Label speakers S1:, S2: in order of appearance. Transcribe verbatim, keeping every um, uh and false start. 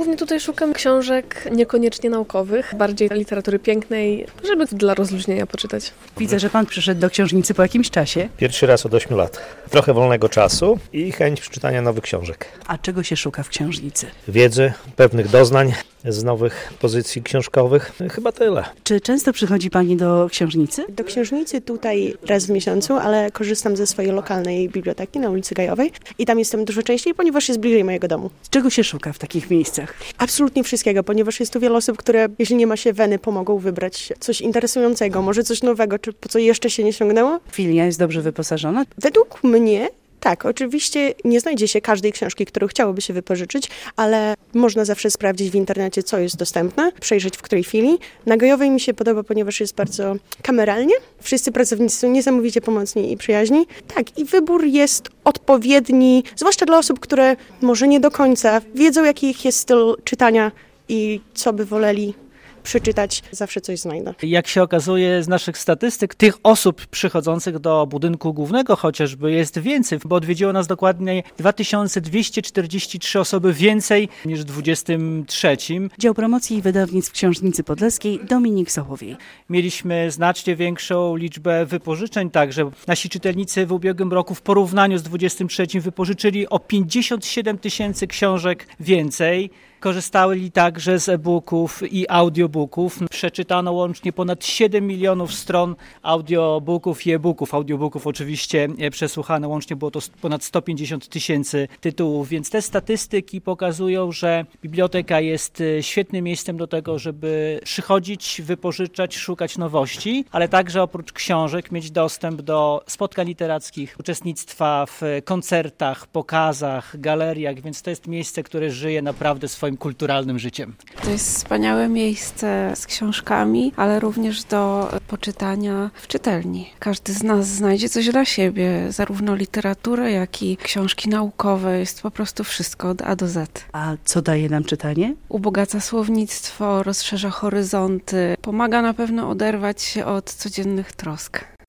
S1: Głównie tutaj szukam książek niekoniecznie naukowych, bardziej literatury pięknej, żeby dla rozluźnienia poczytać.
S2: Widzę, że pan przyszedł do książnicy po jakimś czasie.
S3: Pierwszy raz od ośmiu lat. Trochę wolnego czasu i chęć przeczytania nowych książek.
S2: A czego się szuka w książnicy?
S3: Wiedzy, pewnych doznań z nowych pozycji książkowych. Chyba tyle.
S2: Czy często przychodzi pani do książnicy?
S4: Do księżnicy tutaj raz w miesiącu, ale korzystam ze swojej lokalnej biblioteki na ulicy Gajowej i tam jestem dużo częściej, ponieważ jest bliżej mojego domu.
S2: Czego się szuka w takich miejscach?
S4: Absolutnie wszystkiego, ponieważ jest tu wiele osób, które jeśli nie ma się weny, pomogą wybrać coś interesującego, może coś nowego, czy po co jeszcze się nie sięgnęło.
S2: Filia jest dobrze wyposażona?
S4: Według mnie tak, oczywiście nie znajdzie się każdej książki, którą chciałoby się wypożyczyć, ale można zawsze sprawdzić w internecie, co jest dostępne, przejrzeć w której chwili. Na Gajowej mi się podoba, ponieważ jest bardzo kameralnie. Wszyscy pracownicy są niesamowicie pomocni i przyjaźni. Tak, i wybór jest odpowiedni, zwłaszcza dla osób, które może nie do końca wiedzą, jaki ich jest styl czytania i co by woleli przeczytać, zawsze coś znajdę.
S5: Jak się okazuje z naszych statystyk, tych osób przychodzących do budynku głównego chociażby jest więcej, bo odwiedziło nas dokładnie dwa tysiące dwieście czterdzieści trzy osoby więcej niż w dwudziestym trzecim.
S2: Dział Promocji i Wydawnictw Książnicy Podleskiej, Dominik Sołowiej.
S5: Mieliśmy znacznie większą liczbę wypożyczeń, także nasi czytelnicy w ubiegłym roku w porównaniu z dwudziestym trzecim wypożyczyli o pięćdziesiąt siedem tysięcy książek więcej. Korzystali także z e-booków i audiobooków. Przeczytano łącznie ponad siedem milionów stron audiobooków i e-booków. Audiobooków oczywiście przesłuchano, łącznie było to ponad sto pięćdziesiąt tysięcy tytułów, więc te statystyki pokazują, że biblioteka jest świetnym miejscem do tego, żeby przychodzić, wypożyczać, szukać nowości, ale także oprócz książek mieć dostęp do spotkań literackich, uczestnictwa w koncertach, pokazach, galeriach, więc to jest miejsce, które żyje naprawdę swoim kulturalnym życiem.
S6: To jest wspaniałe miejsce z książkami, ale również do poczytania w czytelni. Każdy z nas znajdzie coś dla siebie, zarówno literaturę, jak i książki naukowe. Jest po prostu wszystko od A do Z.
S2: A co daje nam czytanie?
S6: Ubogaca słownictwo, rozszerza horyzonty, pomaga na pewno oderwać się od codziennych trosk.